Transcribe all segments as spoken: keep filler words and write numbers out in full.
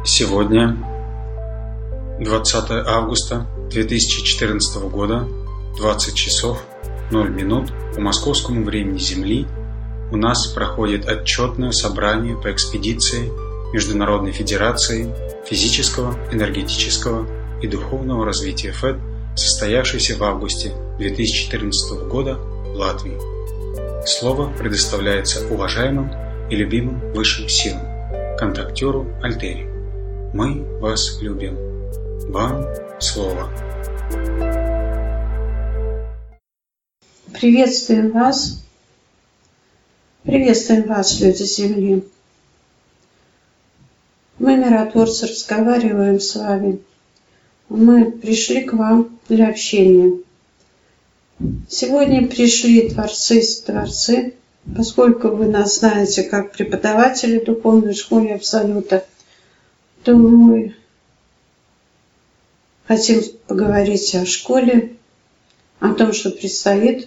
Сегодня, двадцатое августа две тысячи четырнадцатого года, двадцать часов ноль минут по московскому времени Земли, у нас проходит отчетное собрание по экспедиции Международной Федерации физического, энергетического и духовного развития ФЭД, состоявшейся в августе две тысячи четырнадцатого года в Латвии. Слово предоставляется уважаемым и любимым высшим силам, контактеру Альтери. Мы вас любим. Вам слово. Приветствуем вас. Приветствуем вас, люди Земли. Мы, миротворцы, разговариваем с вами. Мы пришли к вам для общения. Сегодня пришли творцы и творцы, поскольку вы нас знаете как преподаватели духовной школы Абсолюта, то мы хотим поговорить о школе, о том, что предстоит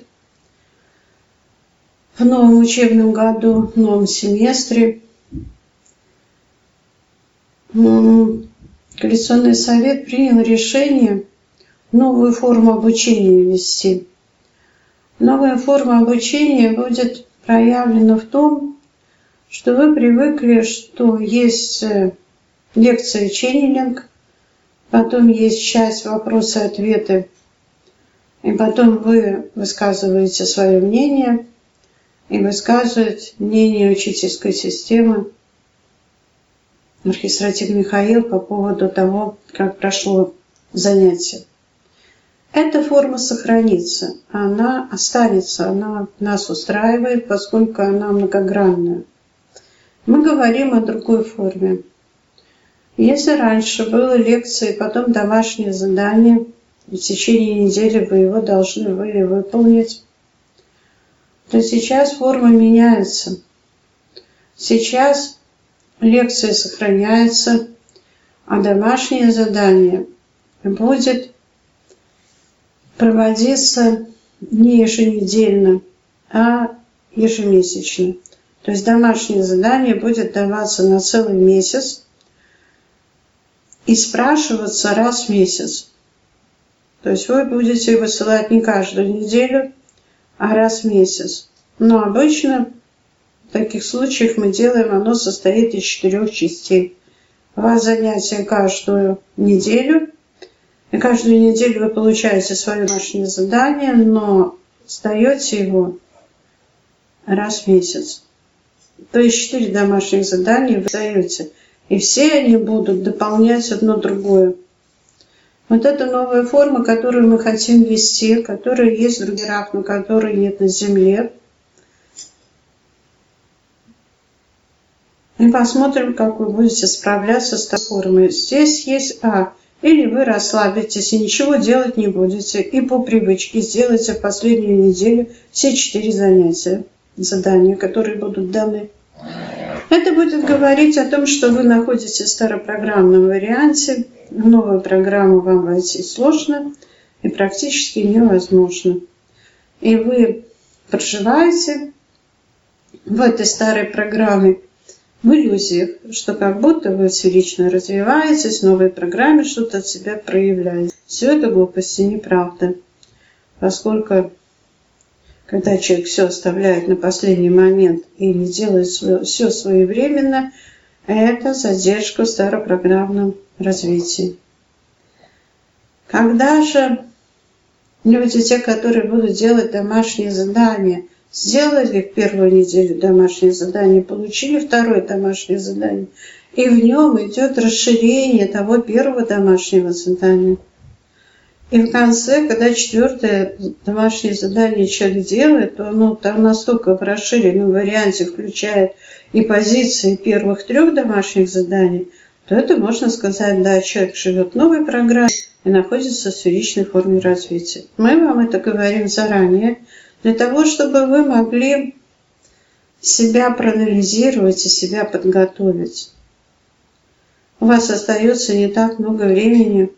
в новом учебном году, в новом семестре. Коалиционный совет принял решение новую форму обучения ввести. Новая форма обучения будет проявлена в том, что вы привыкли, что есть лекция ченнелинг, потом есть часть вопросы-ответы, и потом вы высказываете свое мнение и высказываете мнение учительской системы архистратик Михаил по поводу того, как прошло занятие. Эта форма сохранится, она останется, она нас устраивает, поскольку она многогранная. Мы говорим о другой форме. Если раньше было лекции, потом домашнее задание, в течение недели вы его должны были выполнить, то сейчас форма меняется. Сейчас лекция сохраняется, а домашнее задание будет проводиться не еженедельно, а ежемесячно. То есть домашнее задание будет даваться на целый месяц и спрашиваться раз в месяц. То есть вы будете высылать не каждую неделю, а раз в месяц. Но обычно в таких случаях мы делаем, оно состоит из четырех частей. У вас занятия каждую неделю. И каждую неделю вы получаете свое домашнее задание, но сдаете его раз в месяц. То есть четыре домашних задания вы сдаете. И все они будут дополнять одно другое. Вот это новая форма, которую мы хотим ввести, которая есть в других мирах, но которой нет на Земле. И посмотрим, как вы будете справляться с такой формой. Здесь есть А. Или вы расслабитесь и ничего делать не будете. И по привычке сделайте в последнюю неделю все четыре занятия, задания, которые будут даны. Это будет говорить о том, что вы находитесь в старопрограммном варианте. В новую программу вам войти сложно и практически невозможно. И вы проживаете в этой старой программе в иллюзиях, что как будто вы вторично развиваетесь, в новой программе что-то от себя проявляете. Все это глупости, неправда. Поскольку, когда человек все оставляет на последний момент и не делает все своевременно, это задержка в старопрограммном развитии. Когда же люди, те, которые будут делать домашние задания, сделали в первую неделю домашнее задание, получили второе домашнее задание, и в нем идет расширение того первого домашнего задания. И в конце, когда четвертое домашнее задание человек делает, то оно там настолько в расширенном варианте включает и позиции первых трех домашних заданий, то это можно сказать, да, человек живет в новой программе и находится в сферичной форме развития. Мы вам это говорим заранее, для того, чтобы вы могли себя проанализировать и себя подготовить. У вас остается не так много времени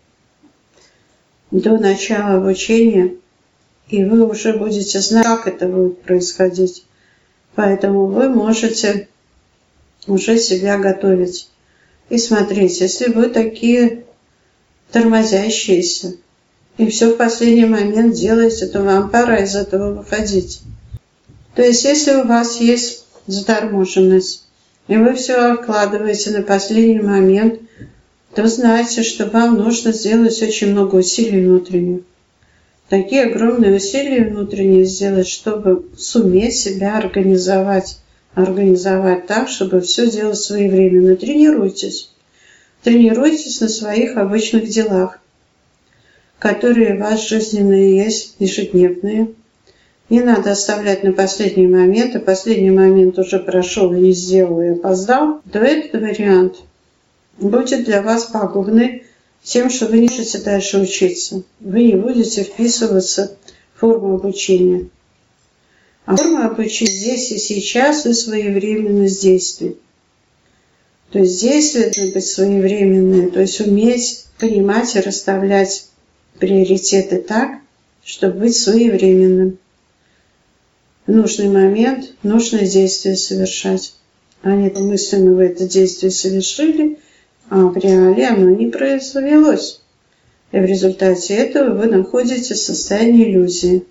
до начала обучения, и вы уже будете знать, как это будет происходить. Поэтому вы можете уже себя готовить. И смотрите, если вы такие тормозящиеся, и все в последний момент делаете, то вам пора из этого выходить. То есть, если у вас есть заторможенность, и вы все откладываете на последний момент, то знаете, что вам нужно сделать очень много усилий внутренних. Такие огромные усилия внутренние сделать, чтобы суметь себя организовать. Организовать так, чтобы все делать своевременно. Тренируйтесь. Тренируйтесь на своих обычных делах, которые у вас жизненные есть, ежедневные. Не надо оставлять на последний момент, а последний момент уже прошел и не сделал, и опоздал, то этот вариант будет для вас пагубный тем, что вы не будете дальше учиться. Вы не будете вписываться в форму обучения. А форма обучения здесь и сейчас и своевременность действий. То есть действия должны быть своевременные, то есть уметь понимать и расставлять приоритеты так, чтобы быть своевременным. В нужный момент нужное действие совершать. А не мысленно вы это действие совершили, а в реале оно не произвелось. И в результате этого вы находитесь в состоянии иллюзии.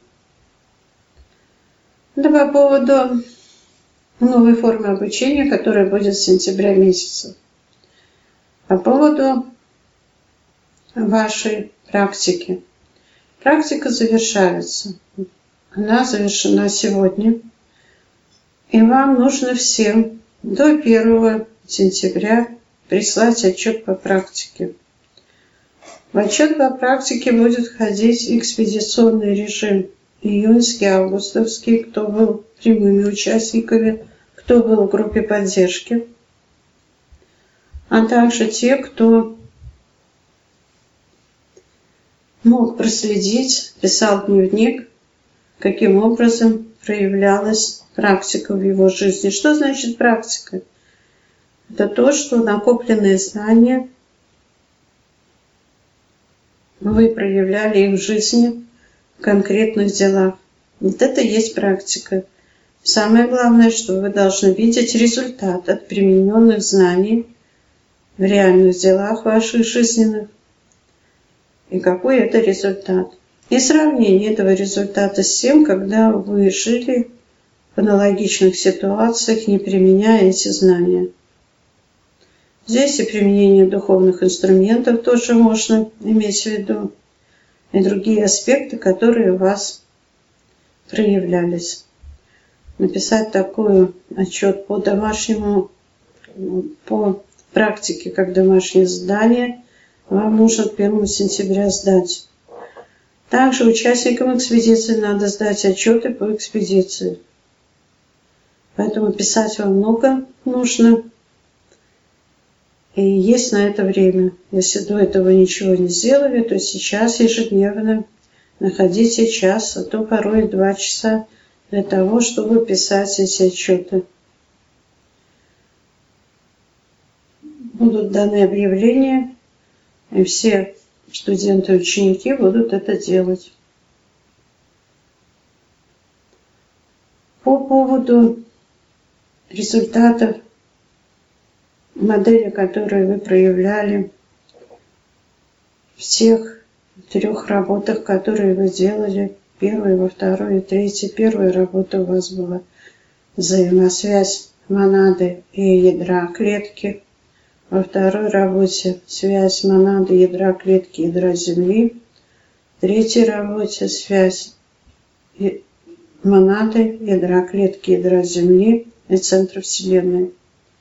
Да по поводу новой формы обучения, которая будет с сентября месяца. По поводу вашей практики. Практика завершается. Она завершена сегодня. И вам нужно всем до первого сентября прислать отчет по практике. В отчет по практике будет входить экспедиционный режим. Июньский, августовский, кто был прямыми участниками, кто был в группе поддержки, а также те, кто мог проследить, писал дневник, каким образом проявлялась практика в его жизни. Что значит практика? Это то, что накопленные знания вы проявляли их в жизни, в конкретных делах. Вот это и есть практика. Самое главное, что вы должны видеть результат от примененных знаний в реальных делах ваших жизненных. И какой это результат. И сравнение этого результата с тем, когда вы жили в аналогичных ситуациях, не применяя эти знания. Здесь и применение духовных инструментов тоже можно иметь в виду, и другие аспекты, которые у вас проявлялись. Написать такой отчет по домашнему, по практике, как домашнее задание, вам нужно первого сентября сдать. Также участникам экспедиции надо сдать отчеты по экспедиции. Поэтому писать вам много нужно. И есть на это время. Если до этого ничего не сделали, то сейчас ежедневно находите час, а то порой два часа для того, чтобы писать эти отчеты. Будут даны объявления, и все студенты и ученики будут это делать. По поводу результатов модели, которые вы проявляли в тех трех работах, которые вы делали, первой, во второй и третьей. Первая работа у вас была взаимосвязь монады и ядра клетки. Во второй работе связь монады, ядра клетки, ядра Земли. В третьей работе связь монады, ядра клетки, ядра Земли и центра Вселенной.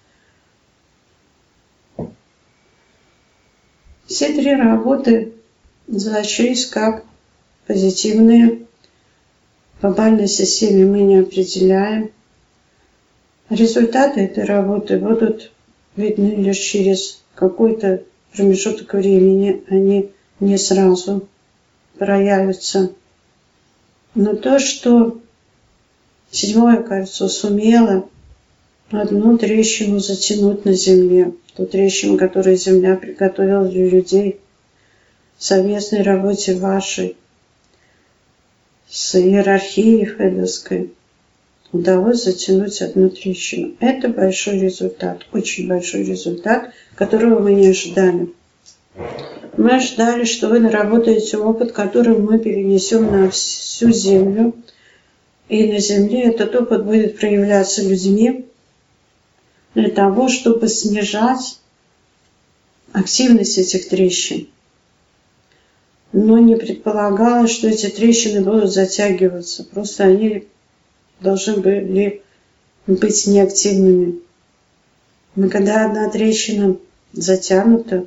Все три работы зачлись как позитивные. По бальной системе мы не определяем. Результаты этой работы будут видны лишь через какой-то промежуток времени. Они не сразу проявятся. Но то, что седьмое кольцо сумело одну трещину затянуть на Земле, ту трещину, которую Земля приготовила для людей в совместной работе вашей с иерархией федовской, удалось затянуть одну трещину. Это большой результат, очень большой результат, которого мы не ожидали. Мы ожидали, что вы наработаете опыт, который мы перенесем на всю Землю. И на Земле этот опыт будет проявляться людьми для того, чтобы снижать активность этих трещин. Но не предполагалось, что эти трещины будут затягиваться. Просто они должны были быть неактивными. Но когда одна трещина затянута,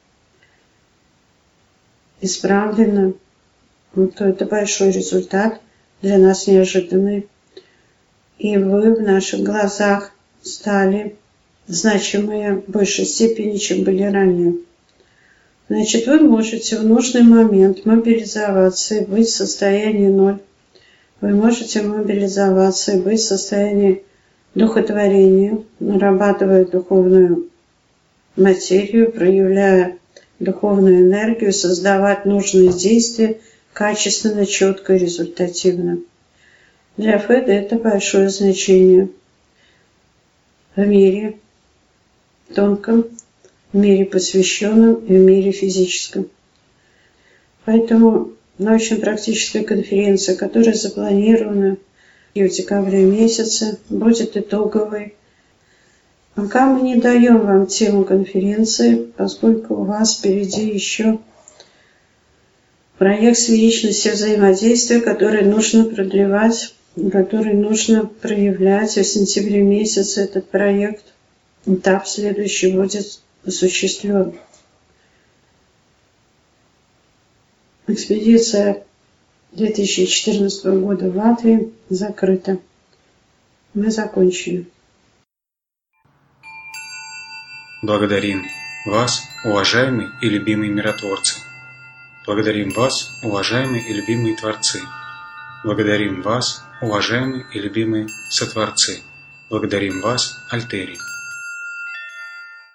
исправлена, ну, то это большой результат, для нас неожиданный. И вы в наших глазах стали значимые в большей степени, чем были ранее. Значит, вы можете в нужный момент мобилизоваться и быть в состоянии ноль. Вы можете мобилизоваться и быть в состоянии духотворения, нарабатывая духовную материю, проявляя духовную энергию, создавать нужные действия качественно, четко и результативно. Для Феда это большое значение в мире тонком, в мире посвященном и в мире физическом. Поэтому научно-практическая конференция, которая запланирована в декабре месяце, будет итоговой. Пока мы не даем вам тему конференции, поскольку у вас впереди еще проект сферичности взаимодействия, который нужно продлевать, который нужно проявлять. В сентябре месяце этот проект, этап следующий, будет осуществлен. Экспедиция две тысячи четырнадцатого года в Латвии закрыта. Мы закончили. Благодарим вас, уважаемые и любимые миротворцы. Благодарим вас, уважаемые и любимые творцы. Благодарим вас, уважаемые и любимые сотворцы. Благодарим вас, Альтери.